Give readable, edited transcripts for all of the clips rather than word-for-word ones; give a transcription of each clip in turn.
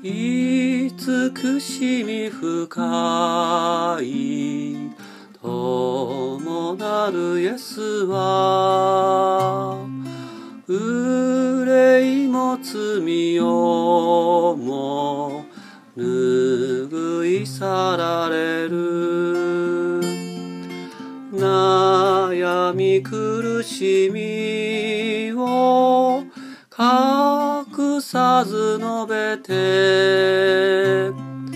慈しみ深い友なるイエスは、憂いも罪をも拭い去られる。悩み苦しみを隠さず述べて、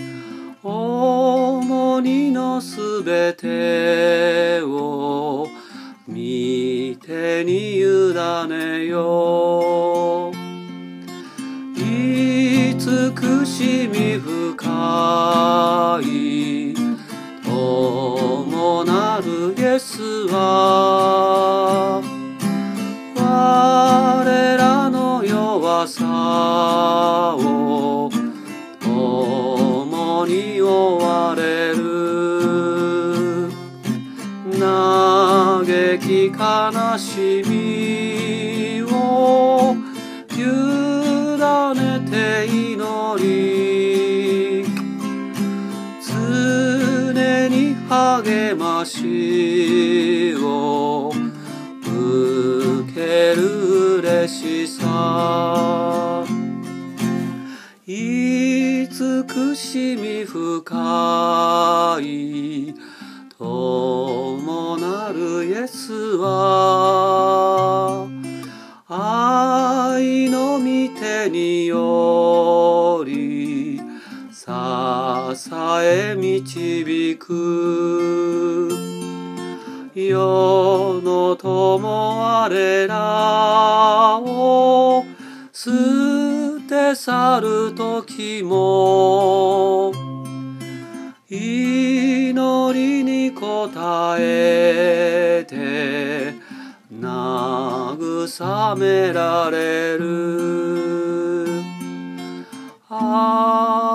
重荷のすべてを御手に委ねよう。慈しみ深い友なるイエスは、我らの弱さを共に負われる。嘆き悲しみを委ねて祈り、常に励ましを受ける嬉しさ。慈しみ深い友なるイエスは、愛の御手により支え導く。世の友我らを捨て去る時も、祈りに応えて慰められる。